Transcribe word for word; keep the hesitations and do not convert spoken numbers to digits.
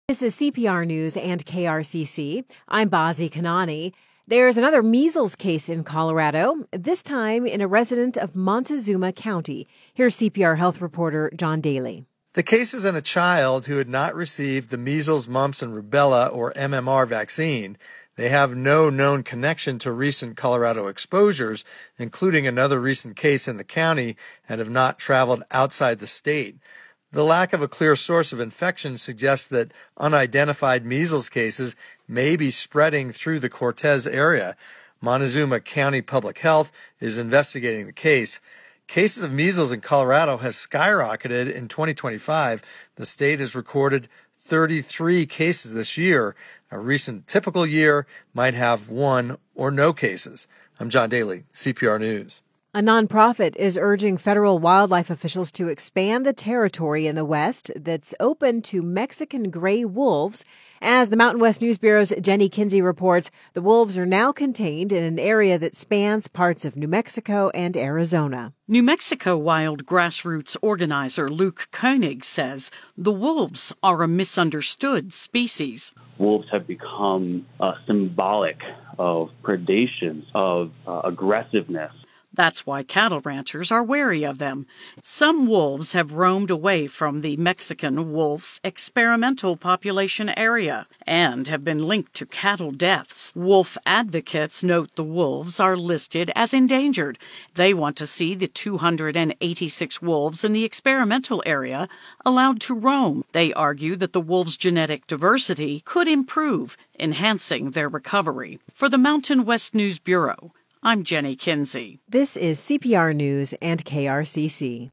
This is C P R News and K R C C. I'm Bazi Kanani. There's another measles case in Colorado, this time in a resident of Montezuma County. Here's C P R health reporter John Daly. The case is in a child who had not received the measles, mumps, and rubella, or M M R vaccine. They have no known connection to recent Colorado exposures, including another recent case in the county, and have not traveled outside the state. The lack of a clear source of infection suggests that unidentified measles cases may be spreading through the Cortez area. Montezuma County Public Health is investigating the case. Cases of measles in Colorado have skyrocketed in twenty twenty-five. The state has recorded thirty-three cases this year. A recent typical year might have one or no cases. I'm John Daly, C P R News. A nonprofit is urging federal wildlife officials to expand the territory in the West that's open to Mexican gray wolves. As the Mountain West News Bureau's Jenny Kinsey reports, the wolves are now contained in an area that spans parts of New Mexico and Arizona. New Mexico Wild grassroots organizer Luke Koenig says the wolves are a misunderstood species. Wolves have become uh, symbolic of predation, of uh, aggressiveness. That's why cattle ranchers are wary of them. Some wolves have roamed away from the Mexican wolf experimental population area and have been linked to cattle deaths. Wolf advocates note the wolves are listed as endangered. They want to see the two hundred eighty-six wolves in the experimental area allowed to roam. They argue that the wolves' genetic diversity could improve, enhancing their recovery. For the Mountain West News Bureau, I'm Jenny Kinsey. This is C P R News and K R C C.